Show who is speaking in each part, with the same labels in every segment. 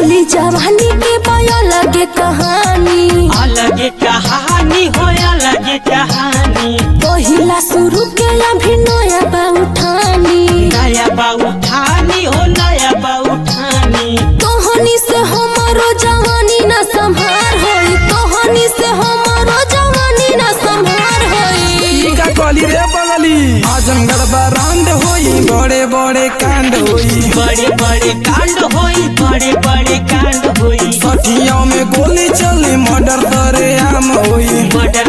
Speaker 1: चढ़ली जवानी के बया लगे कहानी
Speaker 2: हो अलग कहानी।
Speaker 1: पहिला शुरू के अभी नया बाउठानी
Speaker 2: हो नया बाउठानी।
Speaker 1: तोहनी से हमारो जवानी न संभार होई, तोहनी से हमारो जवानी न संभार होई।
Speaker 3: का कली रे बगली आजमगढ़ बरांड होई, बड़े बड़े कांड होई,
Speaker 2: बड़े बड़े कांड होई।
Speaker 3: सठियों में गोली चली मर्डर करे आम होई,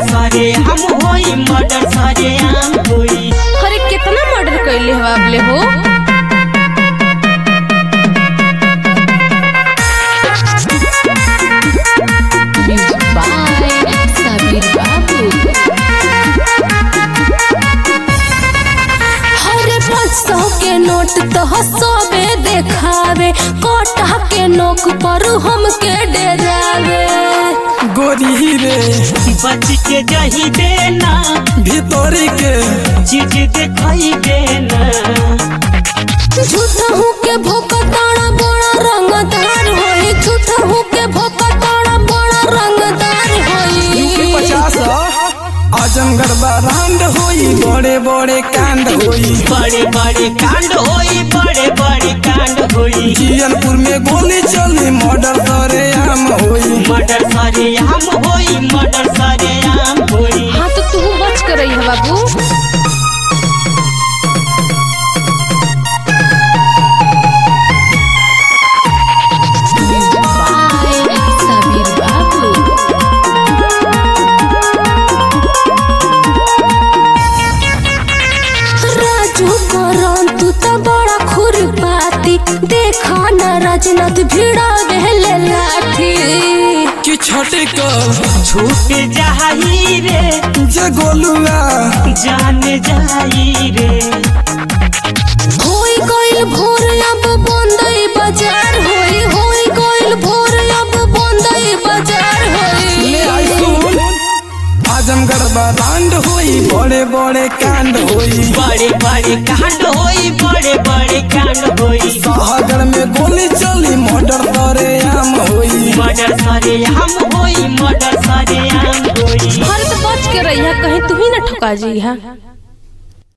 Speaker 2: मर्डर सारे आम होई।
Speaker 1: अरे कितना मर्डर कैले हो आपले हो। के नोट तो हंसोबे देखावे, कोटा के नोक पर हमके डरावे।
Speaker 3: गोरी रे
Speaker 2: बच के जही देना,
Speaker 3: भीतर के
Speaker 2: चीज दिखाई देना।
Speaker 1: झूठा हूँ के भोकताड़ा बड़ा रंगदार होई, झूठा हूँ के भोकताड़ा बड़ा रंगदार होई।
Speaker 3: 50 आजमगढ़ बरांड होई, बड़े बड़े कांड होई,
Speaker 2: बड़े बड़े कांड होई।
Speaker 3: जियनपुर में गोली चली मर्डर करे आम होई,
Speaker 2: मर्डर सारे आम होई।
Speaker 1: हाँ तो तू बच कर रही है बाबू। तू तो बड़ा खुरपाती, देखा न राजनाथ भिड़ा गहले लाठी।
Speaker 3: कि छटे कर
Speaker 2: छूट जाई रे,
Speaker 3: जे गोलुआ
Speaker 2: जान जाई रे।
Speaker 1: होई गइल भोर अब बंदई बाजार होई, होई गइल भोर अब बंदई बाजार होई।
Speaker 3: ले आई सुन आजमगढ़ बरांड होई, बड़े बड़े कांड होई,
Speaker 2: बड़े कांड होई।
Speaker 3: शाहगढ़ में गोली चली मर्डर करे आम होई,
Speaker 2: मर्डर सारे आम होई।
Speaker 1: अरे तो बच के रही है, कहीं तू ही ना ठुका जी है।